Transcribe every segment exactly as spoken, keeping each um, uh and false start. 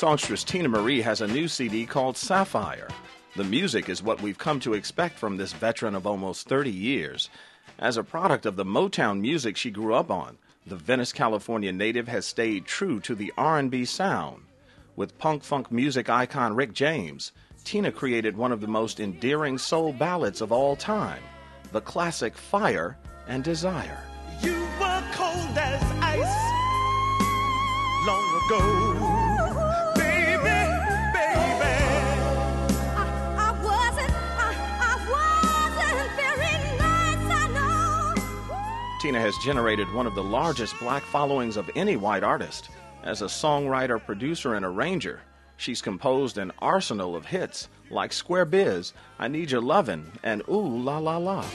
songstress Teena Marie has a new C D called Sapphire. The music is what we've come to expect from this veteran of almost thirty years. As a product of the Motown music she grew up on, the Venice, California native has stayed true to the R and B sound. With punk-funk music icon Rick James, Teena created one of the most endearing soul ballads of all time, the classic Fire and Desire. You were cold as ice long ago, baby, baby. I, I wasn't, I, I wasn't very nice, I know. Teena has generated one of the largest black followings of any white artist. As a songwriter, producer, and arranger, she's composed an arsenal of hits like Square Biz, I Need Your Lovin', and Ooh La La La.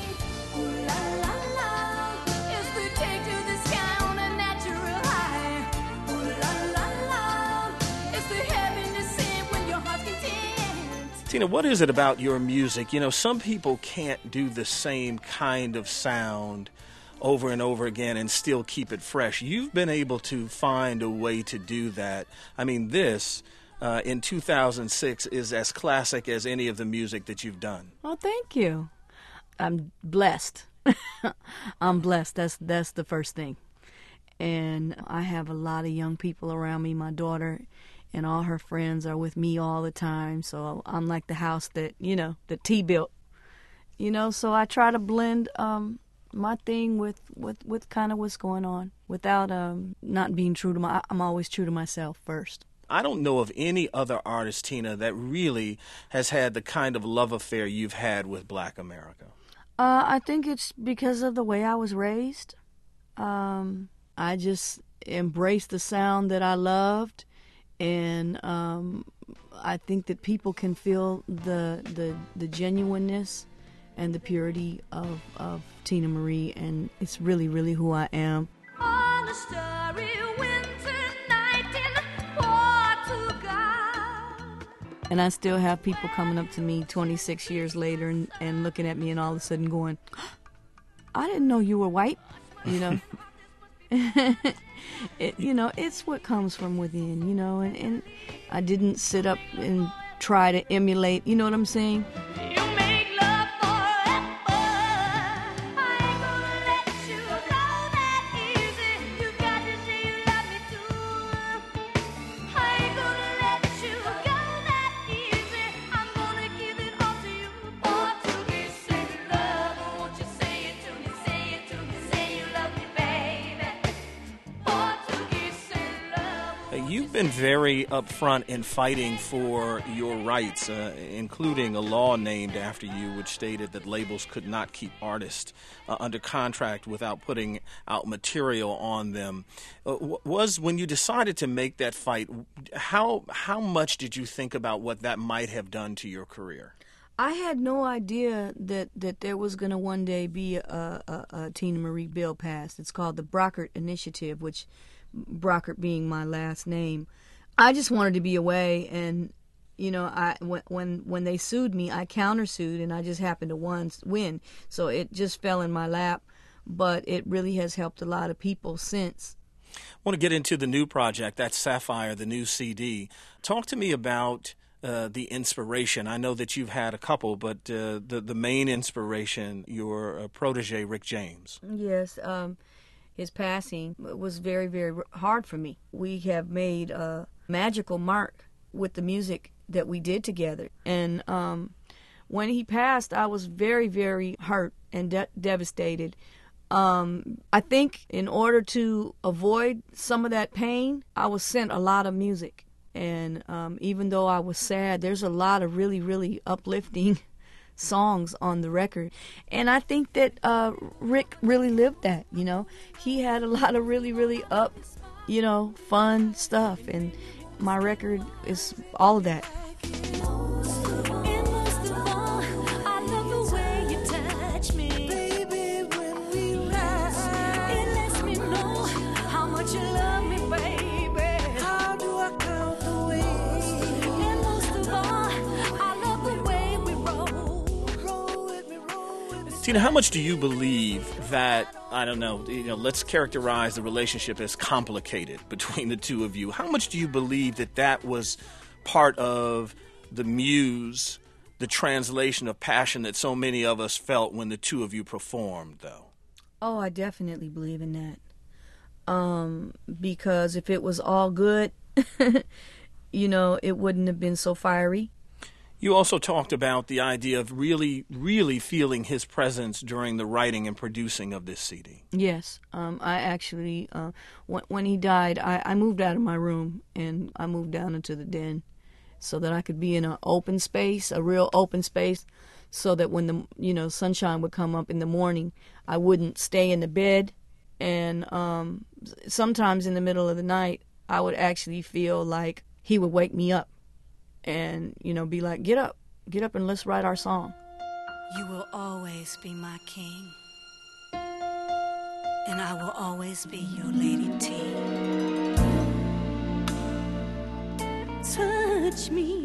Teena, what is it about your music? You know, some people can't do the same kind of sound over and over again and still keep it fresh. You've been able to find a way to do that. I mean, this, uh, in two thousand six, is as classic as any of the music that you've done. Oh, thank you. I'm blessed. I'm blessed. That's, that's the first thing. And I have a lot of young people around me. My daughter and all her friends are with me all the time, so I'm like the house that, you know, that T built. You know, so I try to blend um, my thing with, with, with kind of what's going on without um, not being true to my, I'm always true to myself first. I don't know of any other artist, Teena, that really has had the kind of love affair you've had with Black America. Uh, I think it's because of the way I was raised. Um, I just embraced the sound that I loved, and um, I think that people can feel the the, the genuineness and the purity of, of Teena Marie, and it's really, really who I am. On a starry winter night in Portugal. And I still have people coming up to me twenty-six years later and, and looking at me and all of a sudden going, I didn't know you were white, you know. it, you know, it's what comes from within, you know, and, and I didn't sit up and try to emulate, you know what I'm saying? You've been very upfront in fighting for your rights, uh, including a law named after you, which stated that labels could not keep artists uh, under contract without putting out material on them. Uh, was when you decided to make that fight, how how much did you think about what that might have done to your career? I had no idea that, that there was going to one day be a, a, a Teena Marie bill passed. It's called the Brockert Initiative, which Brockert being my last name. I just wanted to be away, and you know, I when when, when they sued me, I countersued, and I just happened to won, win. So it just fell in my lap, but it really has helped a lot of people since. I want to get into the new project, that's Sapphire, the new C D. Talk to me about uh, the inspiration. I know that you've had a couple, but uh, the the main inspiration, your uh, protege Rick James. Yes. Um, His passing was very, very hard for me. We have made a magical mark with the music that we did together. And um, when he passed, I was very, very hurt and de- devastated. Um, I think in order to avoid some of that pain, I was sent a lot of music. And um, even though I was sad, there's a lot of really, really uplifting songs on the record. And I think that uh, Rick really lived that, you know. He had a lot of really, really up, you know, fun stuff. And my record is all of that. Teena, how much do you believe that I don't know, you know, let's characterize the relationship as complicated between the two of you. How much do you believe that that was part of the muse, the translation of passion that so many of us felt when the two of you performed, though? Oh, I definitely believe in that. Um, because if it was all good, you know, it wouldn't have been so fiery. You also talked about the idea of really, really feeling his presence during the writing and producing of this C D. Yes. Um, I actually, uh, when, when he died, I, I moved out of my room and I moved down into the den so that I could be in an open space, a real open space, so that when the, you know, sunshine would come up in the morning, I wouldn't stay in the bed. And um, sometimes in the middle of the night, I would actually feel like he would wake me up and, you know, be like, get up, get up and let's write our song. You will always be my king, and I will always be your Lady T. Touch me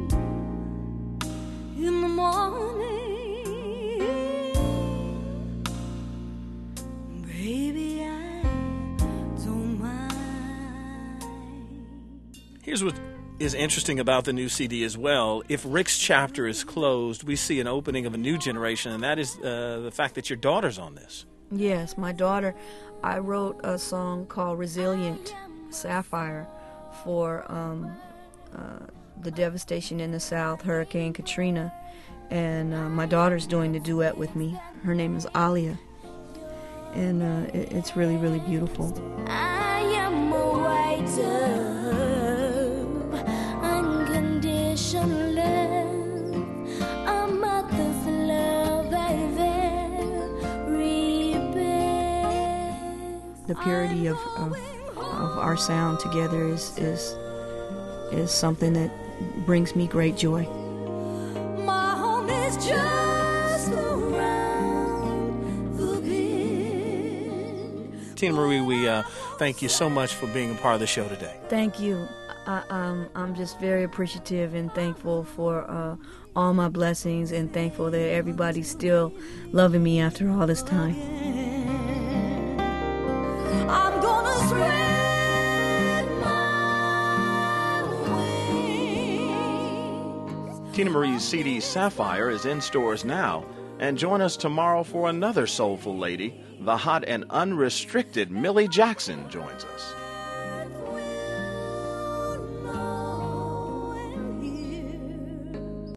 in the morning, baby, I don't mind. Here's what is interesting about the new C D as well. If Rick's chapter is closed, we see an opening of a new generation, and that is uh, the fact that your daughter's on this. Yes, my daughter. I wrote a song called Resilient Sapphire for um, uh, the devastation in the South, Hurricane Katrina. And uh, my daughter's doing the duet with me. Her name is Alia. And uh, it, it's really, really beautiful. I am a writer. Unconditional love, a mother's love, baby. The purity of, of of our sound together is is is something that brings me great joy. My home is just around the bend. Tina Marie, we uh, thank you so much for being a part of the show today. Thank you. I, um, I'm just very appreciative and thankful for uh, all my blessings, and thankful that everybody's still loving me after all this time. I'm gonna spread my wings. Tina Marie's C D Sapphire is in stores now, and join us tomorrow for another soulful lady. The hot and unrestricted Millie Jackson joins us.